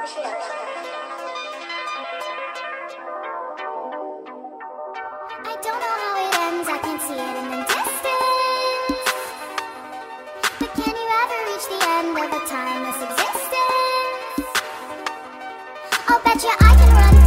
I don't know how it ends, I can't see it in the distance. But can you ever reach the end of a timeless existence? I'll bet you I can run